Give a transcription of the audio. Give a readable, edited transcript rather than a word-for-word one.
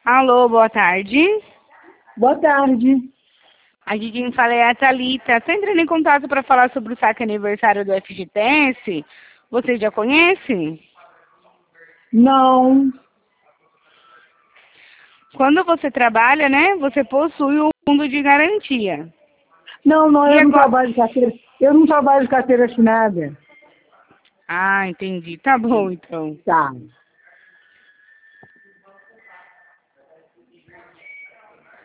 Alô, boa tarde. Boa tarde. Aqui quem fala é a Thalita. Estou entrando em contato para falar sobre o saque aniversário do FGTS. Você já conhece? Não, Quando você trabalha, né, você possui um fundo de garantia. não, E eu não agora... trabalho de carteira. Eu não trabalho de carteira assinada. Ah, entendi. Tá bom, então. Tá.